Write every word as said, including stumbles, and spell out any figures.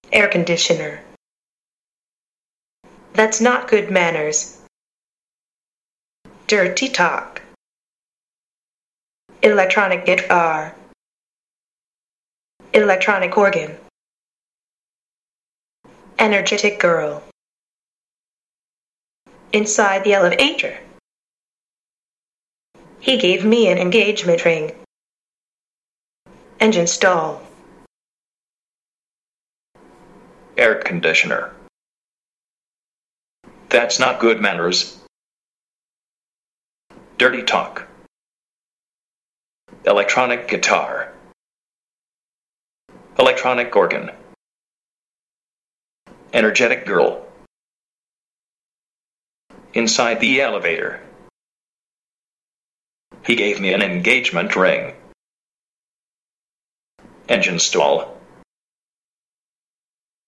Air conditioner. That's not good manners. Dirty talk. Electronic guitar. Electronic organ. Energetic girl. Inside the elevator. He gave me an engagement ring. Engine stall. Air conditioner. That's not good manners. Dirty talk. Electronic guitar. Electronic organ. Energetic girl. Inside the elevator. He gave me an engagement ring. Engine stall.